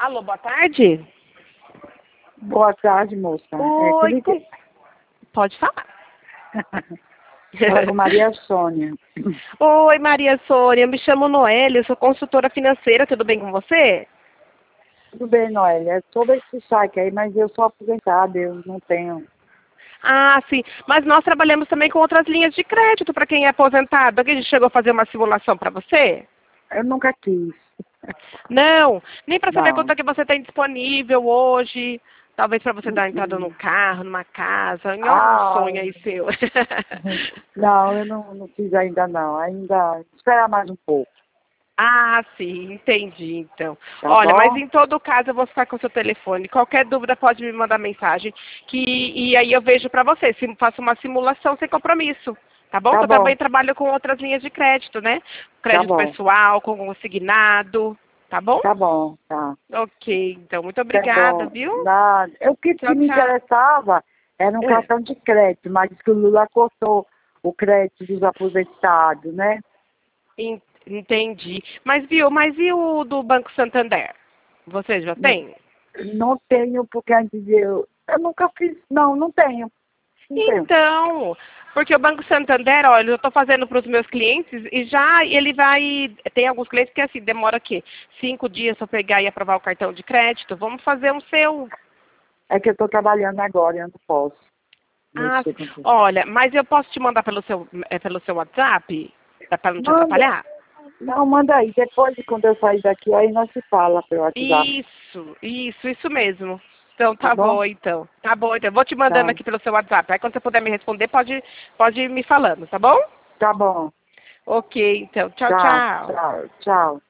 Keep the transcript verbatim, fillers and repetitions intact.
Alô, boa tarde. Boa tarde, moça. Oi, É que... pode falar. Fala com Maria Sônia. Oi, Maria Sônia, eu me chamo Noélia, eu sou consultora financeira, tudo bem com você? Tudo bem, Noélia. É sobre esse saque aí, mas eu sou aposentada, eu não tenho. Ah, sim, mas nós trabalhamos também com outras linhas de crédito para quem é aposentado. Aqui a gente chegou a fazer uma simulação para você? Eu nunca quis. Não, nem para saber quanto Não. é que você tem disponível hoje. Talvez para você dar uma entrada num Uhum. carro, numa casa, em algum Ah, sonho aí seu. não, eu não, não fiz ainda não. Ainda esperar mais um pouco, Ah, sim, entendi, então. tá Olha, mas bom? em todo caso eu vou ficar com o seu telefone. Qualquer dúvida pode me mandar mensagem, que e aí eu vejo para você. Se faço uma simulação sem compromisso, tá bom? Tá Que eu bom, também trabalho com outras linhas de crédito, né? tá Crédito bom, pessoal, com consignado, tá bom? tá bom, tá. Ok, então muito Tá obrigada, bom. viu? Nada. O que, que Tchau, me tchau. interessava era um É, cartão de crédito, mas diz que o Lula cortou o crédito dos aposentados, né? en- entendi. Mas viu, mas e o do Banco Santander? Você já Não, tem? não tenho, porque antes eu, eu nunca fiz, não, não tenho, não tenho. Então, porque o Banco Santander, olha, eu estou fazendo para os meus clientes e já ele vai. Tem alguns clientes que assim, demora o quê? Cinco dias para pegar e aprovar o cartão de crédito. Vamos fazer um seu. É que eu estou trabalhando agora e eu não posso Ah, mexer com isso. olha, mas eu posso te mandar pelo seu, eh, pelo seu WhatsApp? Para não te Manda, atrapalhar? não, manda aí, depois de quando eu sair daqui, aí nós se fala pelo WhatsApp, Isso, isso, isso mesmo. Então tá tá bom? bom, então. Tá bom, então. Vou te mandando Tá, aqui pelo seu WhatsApp. Aí quando você puder me responder, pode, pode ir me falando, tá bom? tá bom, Ok, então. Tchau, tá, tchau. tchau, tchau.